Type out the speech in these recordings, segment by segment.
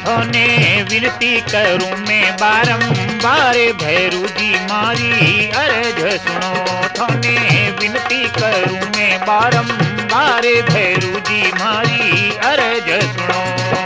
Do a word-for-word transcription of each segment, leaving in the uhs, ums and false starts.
थोने विनती करूं मैं बारंबार भैरू जी मारी अर्ज सुनो। थोने विनती करूं मैं बारंबार भैरू जी मारी अर्ज सुनो।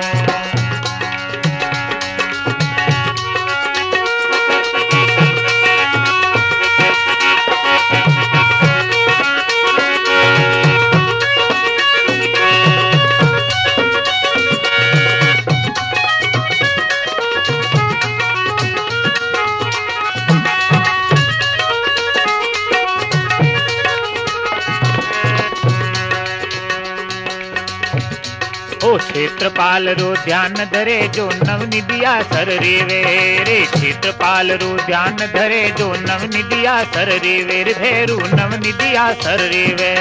ओ क्षेत्रपाल रो ध्यान धरे जो नवनिधिया सर रेवे रे। क्षेत्रपाल रो ध्यान धरे जो नवनिधिया सर रेवे रे। भैरू नवनिधिया सर रेवे।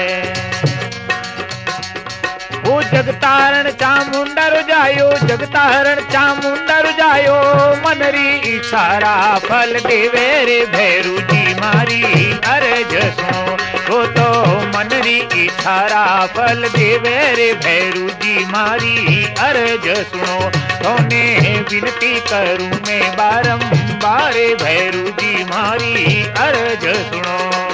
ओ जगतारण चामुंडा रो जायो, जगतारण चामुंडा रो जायो। मनरी इशारा फल देवे रे भैरू जी मारी अर्ज सुनो। वो तो मनरी इशारा फल देवे रे भैरू जी मारी अर्ज सुनो। थोने विनती करूं मैं बारंबार भैरू जी मारी अर्ज सुनो।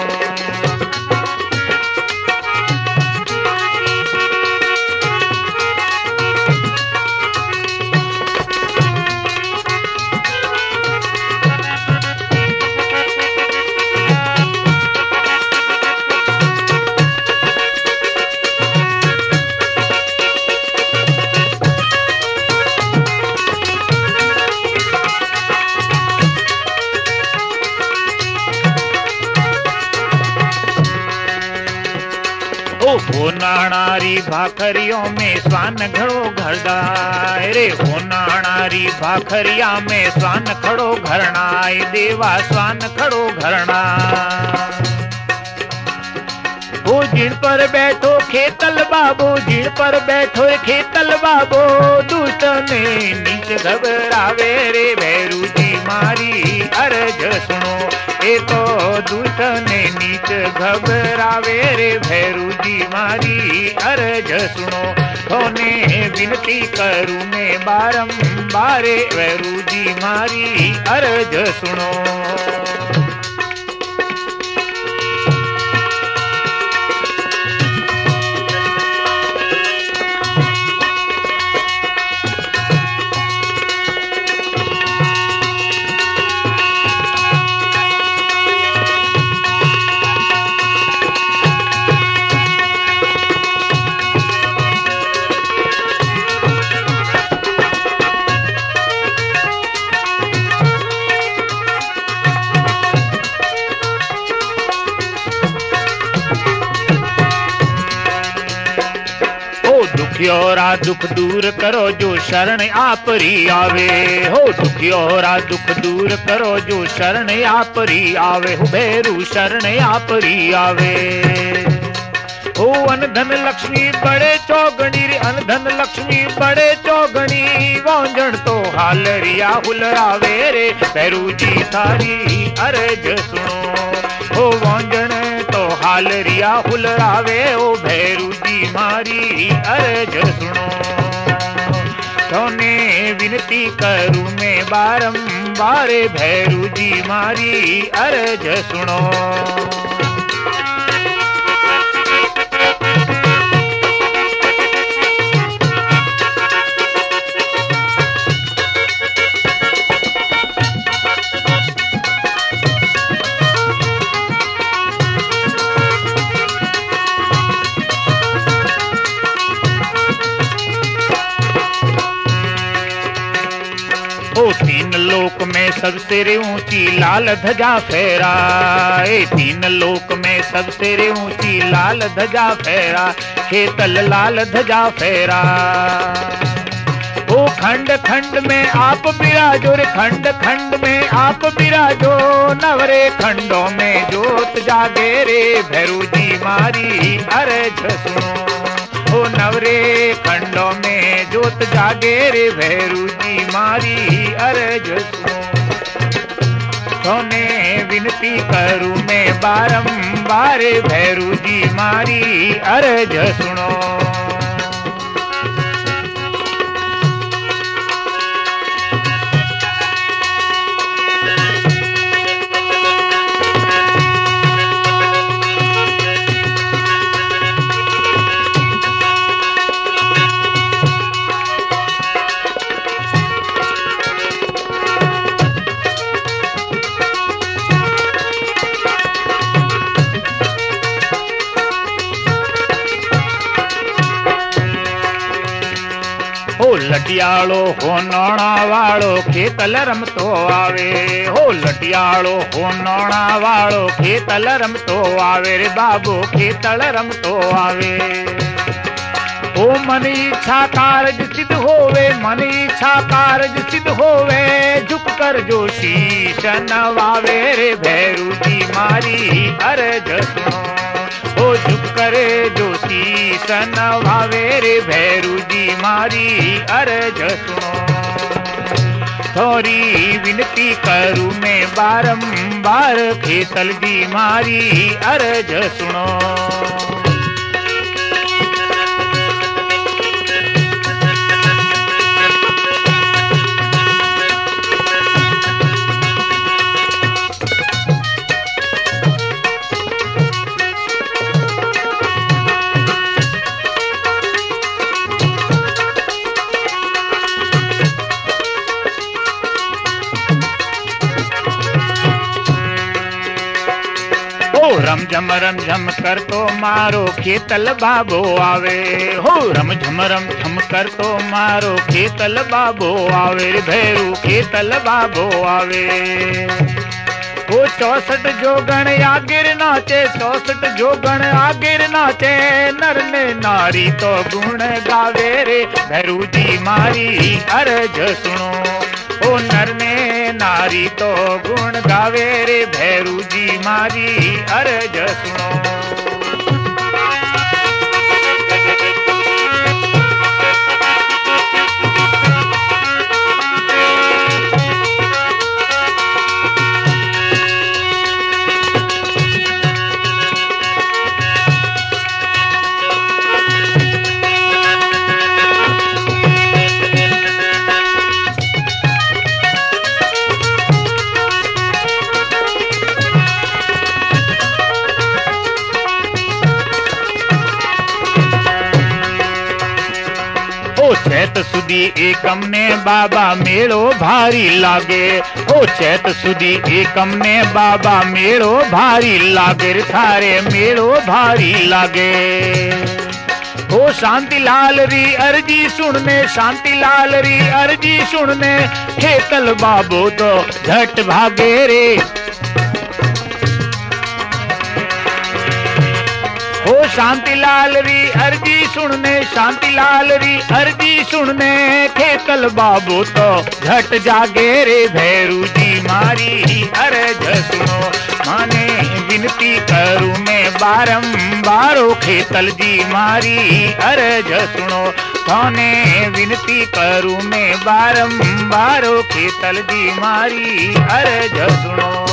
हो नाणारी भाखरियों में स्वान घड़ो घरदाय रे। हो नाणारी भाखरिया में स्वान खड़ो घरनाय देवा स्वान खड़ो घरना। वो जिन पर बैठो खेतल बाबो, जिन पर बैठो खेतल बाबो। दुष्ट ने नीच घबरावे रे भैरू जी मारी अर्ज सुनो। ए तो दुष्ट ने नीच घबरावे रे भैरू जी मारी अर्ज सुनो। थोने विनती करूं मैं बारंबार भैरू जी मारी अर्ज सुनो। दुखियोरा दुख दूर करो जो शरण आपरी आवे। हो दुखियोरा दुख दूर करो जो शरण आपरी आवे। हो भैरू शरण आपरी आवे। ओ अनधन लक्ष्मी बड़े चौगणी रे, अनधन लक्ष्मी बड़े चौगणी। वांजण तो हालरिया हुलरावे रे भैरू जी थारी अर्ज सुनो। ओ वांजण तो हालरिया हुलरावे ओ भैरू जी मारी अर्ज सुनो। थोने विनती करूं मैं बारंबार भैरू जी मारी अर्ज सुनो। ओ तीन लोक में सबसे रे ऊंची लाल ध्वजा फहराए। तीन लोक में सबसे रे ऊंची लाल ध्वजा फहरा। खेतल लाल ध्वजा फहरा। ओ खंड खंड में आप विराजो रे, खंड खंड में आप विराजो। नवरे खंडों में जोत जागे रे भैरू जी मारी अर्ज सुनो। ओ नवरे खंडों में जोत जागे रे भैरू जी मारी अर्ज सुनो। थोने विनती करूं मैं बारंबार भैरू जी मारी अर्ज सुनो। लटियालो हो नौणा वालो खेतल रमतो आवे हो लटियालो हो नौणा वालो खेतल रमतो आवे रे बाबू खेतल रमतो आवे। ओ मन इच्छा कारज सिद्ध होवे मन इच्छा कारज सिद्ध होवे झुक कर जो शीश नवावे रे भैरू जी मारी अर्ज सुनो ओ झुक करे जो शीश नवावे रे भैरू जी मारी अर्ज सुनो। थोड़ी विनती करूं मैं बारंबार खेतल जी मारी अर्ज सुनो। रमझम रमझम कर तो मारो खेतल बाबो आवे हो रमझम रमझम कर तो मारो खेतल बाबो आवे भैरू खेतल बाबो आवे। वो चौसठ जोगण आगिर नाचे चौसठ जोगण आगिर नाचे नर ने नारी तो गुण गावे रे भैरू जी मारी अर्ज सुनो ओ नर ने नारी तो गुण गावे रे भैरू जी मारी अर्ज सुनो। चैत सुदी एकम ने बाबा मेड़ो भारी लागे ओ चैत सुदी एकम ने बाबा मेड़ो भारी लागे थारे मेड़ो भारी लागे। ओ शांति लाल री अर्जी सुनने शांति लाल री अर्जी सुनने खेतल बाबो तो झट भागे रे। ओ शांति लाल री अर्जी सुनने शांति लाल री अर्जी सुनने खेतल बाबू तो झट जागे रे भैरू जी मारी अर्ज सुनो। माने विनती करूं मैं बारंबारो खेतल जी मारी अर्ज सुनो। थाने विनती करूं मैं बारंबारो खेतल जी मारी अर्ज सुनो।